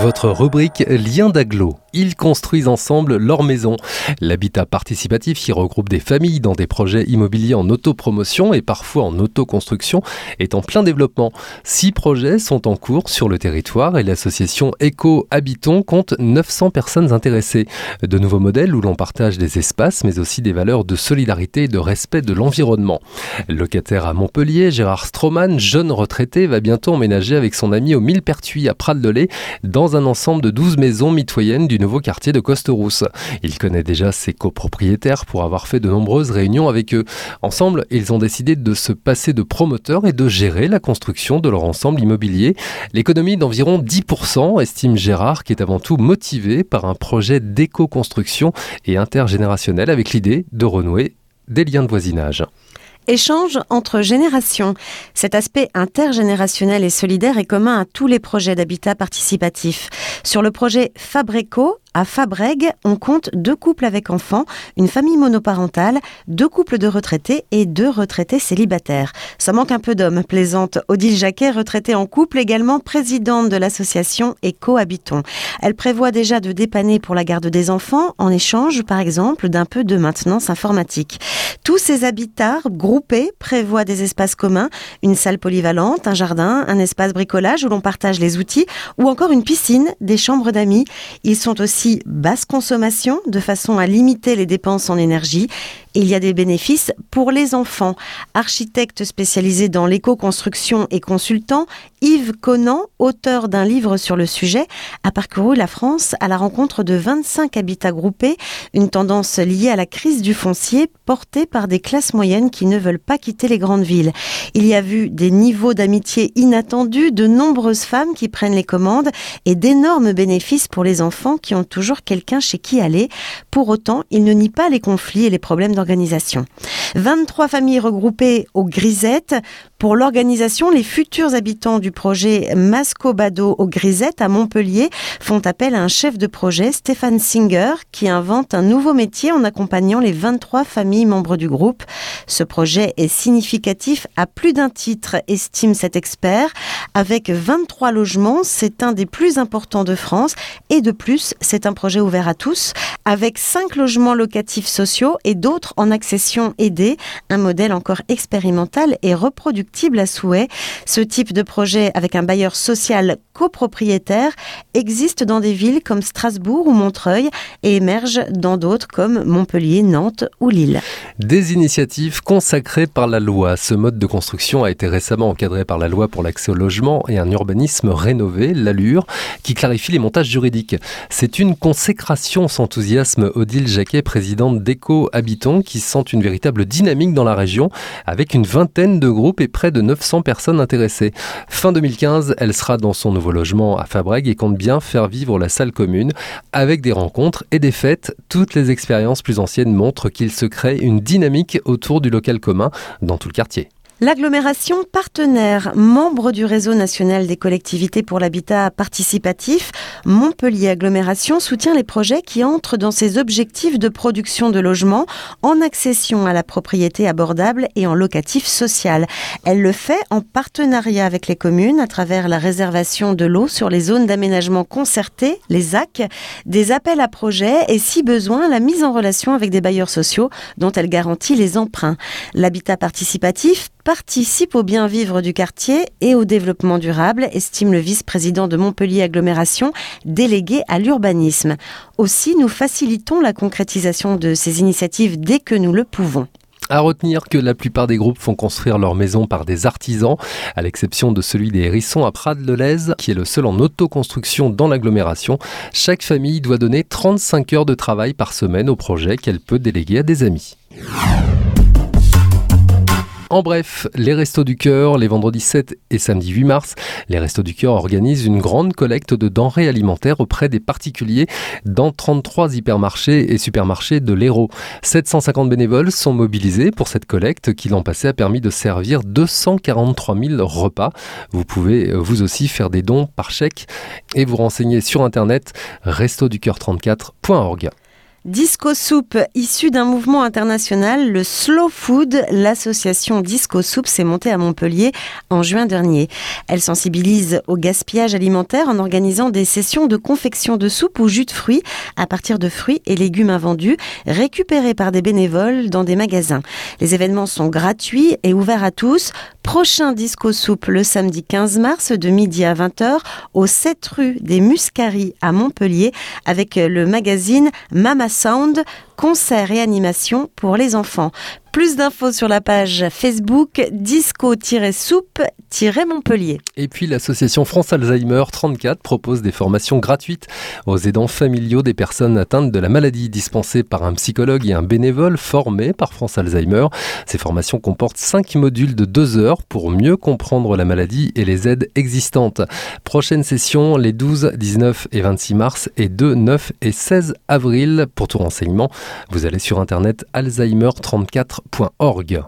Votre rubrique Lien d'agglo. Ils construisent ensemble leur maison. L'habitat participatif qui regroupe des familles dans des projets immobiliers en autopromotion et parfois en autoconstruction est en plein développement. 6 projets sont en cours sur le territoire et l'association Éco-Habitons compte 900 personnes intéressées. De nouveaux modèles où l'on partage des espaces mais aussi des valeurs de solidarité et de respect de l'environnement. Locataire à Montpellier, Gérard Stroman, jeune retraité, va bientôt emménager avec son ami au Millepertuis à Prades-de-Lez dans un ensemble de 12 maisons mitoyennes du nouveau quartier de Costerousse. Il connaît déjà ses copropriétaires pour avoir fait de nombreuses réunions avec eux. Ensemble, ils ont décidé de se passer de promoteurs et de gérer la construction de leur ensemble immobilier. L'économie d'environ 10%, estime Gérard, qui est avant tout motivé par un projet d'éco-construction et intergénérationnel avec l'idée de renouer des liens de voisinage. Échange entre générations. Cet aspect intergénérationnel et solidaire est commun à tous les projets d'habitat participatif. Sur le projet Fabreco, à Fabrègues, on compte 2 couples avec enfants, une famille monoparentale, 2 couples de retraités et 2 retraités célibataires. Ça manque un peu d'hommes, plaisante Odile Jacquet, retraitée en couple, également présidente de l'association Éco-Habitons. Elle prévoit déjà de dépanner pour la garde des enfants, en échange, par exemple, d'un peu de maintenance informatique. Tous ces habitats groupés prévoient des espaces communs, une salle polyvalente, un jardin, un espace bricolage où l'on partage les outils ou encore une piscine, des chambres d'amis. Ils sont aussi basse consommation de façon à limiter les dépenses en énergie. Et il y a des bénéfices pour les enfants. Architecte spécialisé dans l'éco-construction et consultant, Yves Conan, auteur d'un livre sur le sujet, a parcouru la France à la rencontre de 25 habitats groupés, une tendance liée à la crise du foncier portée par des classes moyennes qui ne veulent pas quitter les grandes villes. Il y a vu des niveaux d'amitié inattendus, de nombreuses femmes qui prennent les commandes et d'énormes bénéfices pour les enfants qui ont toujours quelqu'un chez qui aller. Pour autant, il ne nie pas les conflits et les problèmes d'organisation. 23 familles regroupées aux Grisettes. Pour l'organisation, les futurs habitants du projet Mascobado aux Grisettes à Montpellier font appel à un chef de projet, Stéphane Singer, qui invente un nouveau métier en accompagnant les 23 familles membres du groupe. Ce projet est significatif à plus d'un titre, estime cet expert. Avec 23 logements, c'est un des plus importants de France et de plus, c'est un projet ouvert à tous, avec 5 logements locatifs sociaux et d'autres en accession aidée, un modèle encore expérimental et reproductible à souhait. Ce type de projet avec un bailleur social copropriétaire existe dans des villes comme Strasbourg ou Montreuil et émerge dans d'autres comme Montpellier, Nantes ou Lille. Des initiatives consacrées par la loi. Ce mode de construction a été récemment encadré par la loi pour l'accès au logement et un urbanisme rénové, l'ALUR, qui clarifie les montages juridiques. C'est une consécration, s'enthousiasme Odile Jacquet, présidente d'Éco-Habitons, qui sent une véritable dynamique dans la région, avec une vingtaine de groupes et près de 900 personnes intéressées. Fin 2015, elle sera dans son nouveau logement à Fabrègues et compte bien faire vivre la salle commune avec des rencontres et des fêtes. Toutes les expériences plus anciennes montrent qu'il se crée une dynamique autour du local commun dans tout le quartier. L'agglomération partenaire, membre du réseau national des collectivités pour l'habitat participatif, Montpellier Agglomération soutient les projets qui entrent dans ses objectifs de production de logements en accession à la propriété abordable et en locatif social. Elle le fait en partenariat avec les communes à travers la réservation de l'eau sur les zones d'aménagement concerté, les ZAC, des appels à projets et si besoin la mise en relation avec des bailleurs sociaux dont elle garantit les emprunts. L'habitat participatif participe au bien vivre du quartier et au développement durable, estime le vice-président de Montpellier Agglomération, délégué à l'urbanisme. Aussi, nous facilitons la concrétisation de ces initiatives dès que nous le pouvons. À retenir que la plupart des groupes font construire leur maison par des artisans, à l'exception de celui des Hérissons à Prades-de-Lez, qui est le seul en autoconstruction dans l'agglomération. Chaque famille doit donner 35 heures de travail par semaine au projet qu'elle peut déléguer à des amis. En bref, les Restos du Cœur, les vendredis 7 et samedi 8 mars, les Restos du Cœur organisent une grande collecte de denrées alimentaires auprès des particuliers dans 33 hypermarchés et supermarchés de l'Hérault. 750 bénévoles sont mobilisés pour cette collecte qui l'an passé a permis de servir 243 000 repas. Vous pouvez vous aussi faire des dons par chèque et vous renseigner sur internet restoducoeur34.org. Disco Soup, issue d'un mouvement international, le Slow Food, l'association Disco Soup s'est montée à Montpellier en juin dernier. Elle sensibilise au gaspillage alimentaire en organisant des sessions de confection de soupe ou jus de fruits à partir de fruits et légumes invendus, récupérés par des bénévoles dans des magasins. Les événements sont gratuits et ouverts à tous. Prochain Disco Soup le samedi 15 mars de midi à 20h au 7 rue des Muscaries à Montpellier avec le magazine Mama Sound, concert et animation pour les enfants. Plus d'infos sur la page Facebook disco-soup-Montpellier. Et puis l'association France Alzheimer 34 propose des formations gratuites aux aidants familiaux des personnes atteintes de la maladie, dispensées par un psychologue et un bénévole formé par France Alzheimer. Ces formations comportent 5 modules de 2 heures pour mieux comprendre la maladie et les aides existantes. Prochaine session les 12, 19 et 26 mars et 2, 9 et 16 avril. Pour tout renseignement, vous allez sur internet alzheimer34.org.